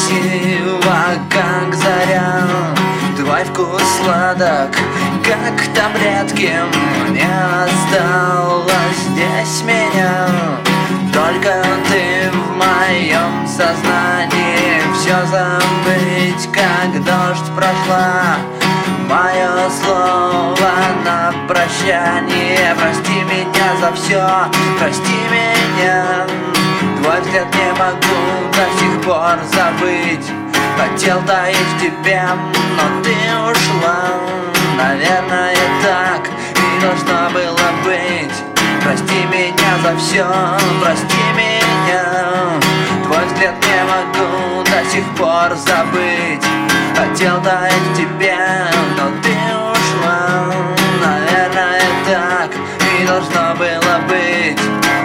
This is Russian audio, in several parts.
красива, как заря. Твой вкус сладок, как таблетки. Мне осталось здесь меня только ты в моем сознании. Все забыть, как дождь прошла. Мое слово на прощание. Прости меня за все, прости меня. Твой взгляд не могу до сих пор забыть. Хотел таить в тебе, но ты ушла. Наверное, так и должно было быть. Прости меня за все, прости меня. Твой взгляд не могу до сих пор забыть. Хотел таить в тебе, но ты ушла. Наверное, так и должно было быть.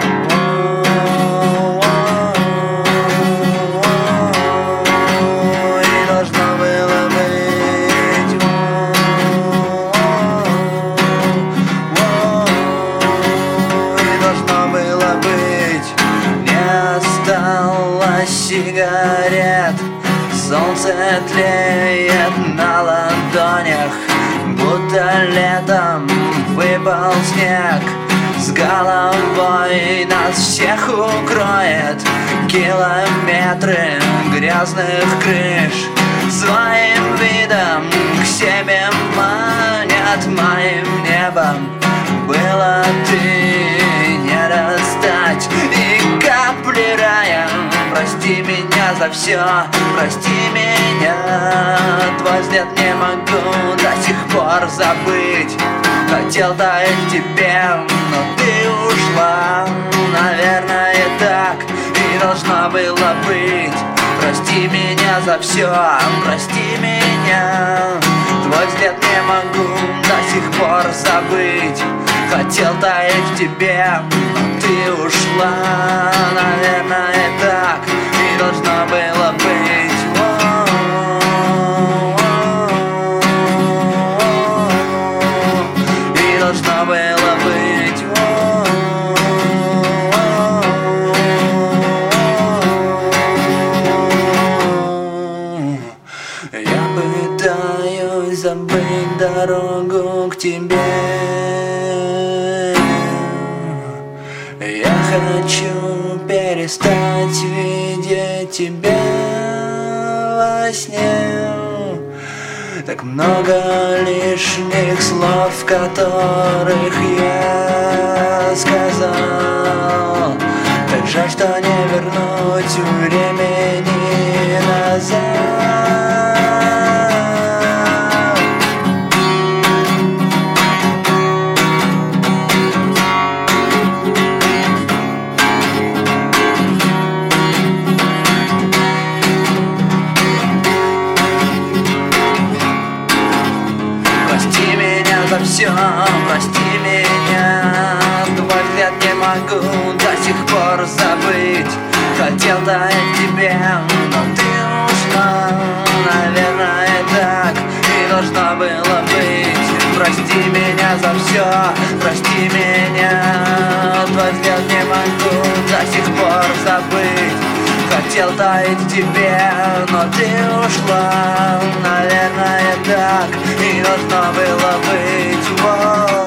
Сигарет, солнце тлеет на ладонях, будто летом выпал снег. С головой нас всех укроет километры грязных крыш. Своим видом к себе манят, моим небом было ты не достать. И капли рая, прости меня за все, прости меня. Твой взгляд не могу до сих пор забыть. Хотел таить в тебе, но ты ушла. Наверное, так и должно было быть. Прости меня за все, прости меня. Твой взгляд не могу до сих пор забыть. Хотел таить в тебе, но ты ушла. Наверное, так и должно было быть. И должно было быть. Я пытаюсь забыть дорогу к тебе. Я хочу перестать видеть тебя во сне. Так много лишних слов, которых я сказал. Так жаль, что не вернуть времени назад. За все, прости меня. Твой взгляд не могу до сих пор забыть. Хотел таить в тебе, но ты ушла. Наверное, так и должно было быть. Прости меня за все, прости меня. Твой взгляд не могу до сих пор забыть. Хотел таить в тебе, но ты ушла. Наверное, так и должно было быть.